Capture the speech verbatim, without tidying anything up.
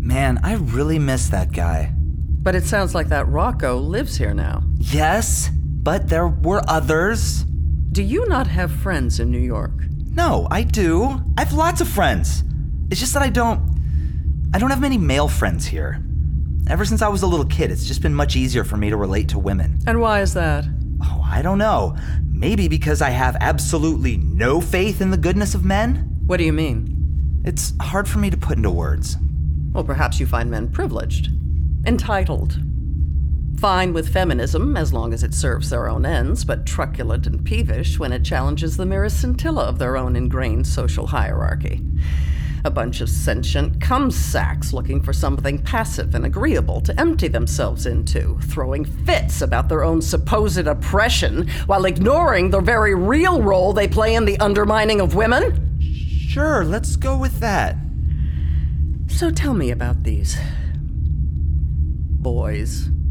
Man, I really miss that guy. But it sounds like that Rocco lives here now. Yes, but there were others. Do you not have friends in New York? No, I do. I have lots of friends. It's just that I don't... I don't have many male friends here. Ever since I was a little kid, it's just been much easier for me to relate to women. And why is that? Oh, I don't know. Maybe because I have absolutely no faith in the goodness of men? What do you mean? It's hard for me to put into words. Well, perhaps you find men privileged, entitled, fine with feminism as long as it serves their own ends, but truculent and peevish when it challenges the merest scintilla of their own ingrained social hierarchy. A bunch of sentient cum sacks looking for something passive and agreeable to empty themselves into, throwing fits about their own supposed oppression while ignoring the very real role they play in the undermining of women? Sure, let's go with that. So tell me about these boys.